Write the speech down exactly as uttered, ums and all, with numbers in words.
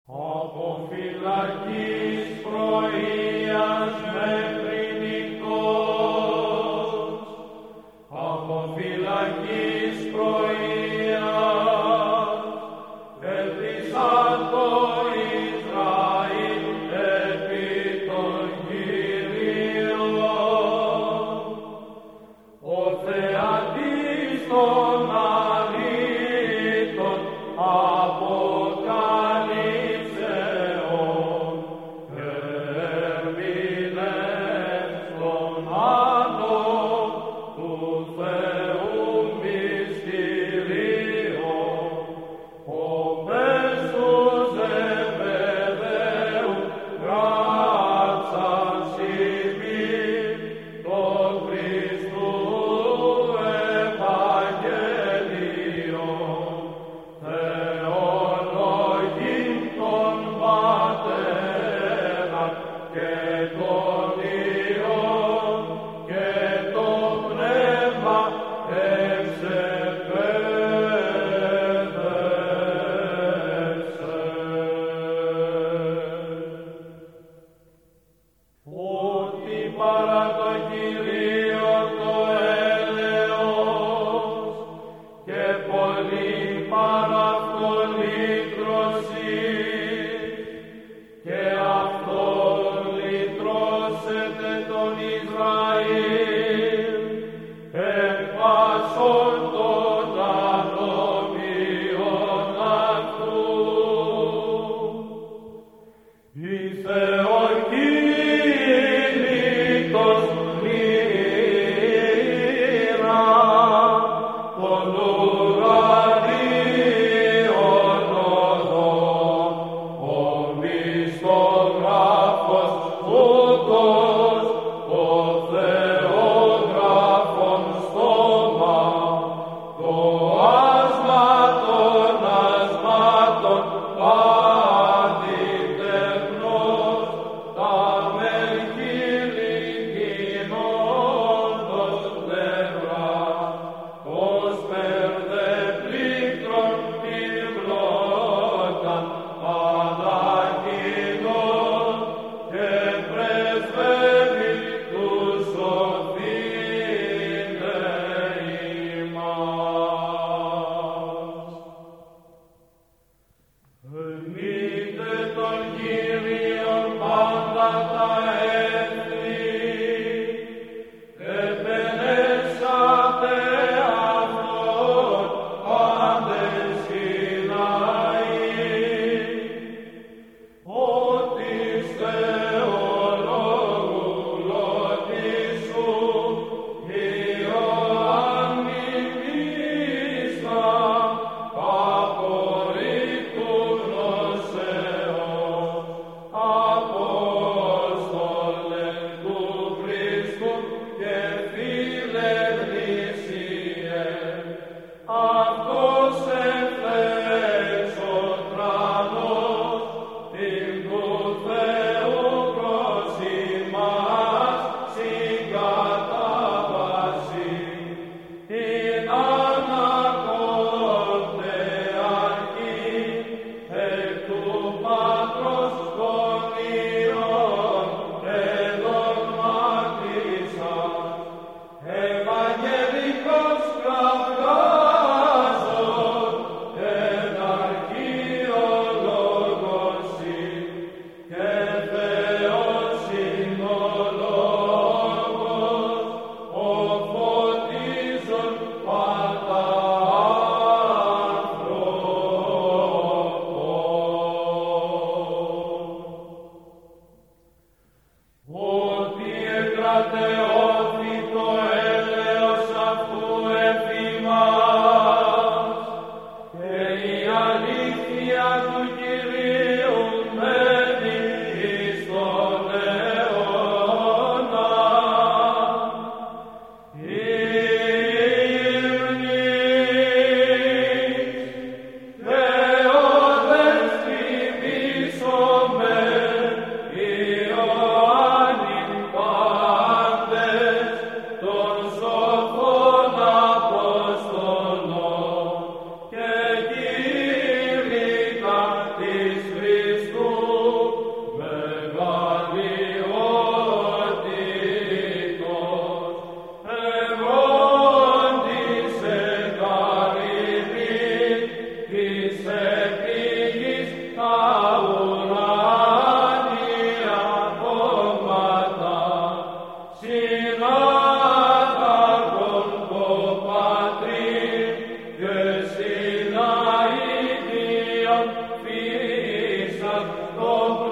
Από φυλακής πρωίας μέχρι νυχτός, από φυλακής πρωίας, έλπισαν το Ισραήλ επί των Κυρίων. Ο θεατής των αλήτων αποκαλύψεων, ερμηνεύς των άντων του Θεού μυστηρίων, οπές του Ζεβεδαίου γράψαν σημείν το Χριστού Ευαγγέλιον, θεολογήν των Πατέραν και των Υιών και το Πνεύμα εξεπαίδευσε. Ότι παρά το Κυρίο το έλεος και πολύ παρά αυτό λύτρωση, και αυτό λυτρώσετε τον Ισραήλ εν πάσον των ανομίων αυτού. Η Θεοκίνητος λύρα των ουρανίων οδών, ο μυστογράφος ούτως, ο Θεόγραφον στόμα, το άσμα των ασμάτων πάντητεχνός, τα μελχίλη κοινόντος πλευρά, ως περδεπλήκτρον την γλώταν ανακοινών και πρεσβεύει τους σωθήνε ημάς. Ενείτε τον Κύριον πάντα τα έθνη, επενέσατε αυτόν πάντες Σιναή, ότι Θεολόγου λότισου Ιωάννη μίστα απορρίτου γνωσεώς, Απόστολε του Χριστού και φίλε γνήσιε, αυτός ευθέξωτρανός την του Θεού προς ημάς συγκατάβαση, την ανακόντε αρχή εκ του Πατρός των Υιών εδογμάτισας, Ευαγγελικός καυγάζων εν αρχείον λόγωση, και Θεός είναι ο λόγος, ο φωτίζων πάντα άνθρωπον. το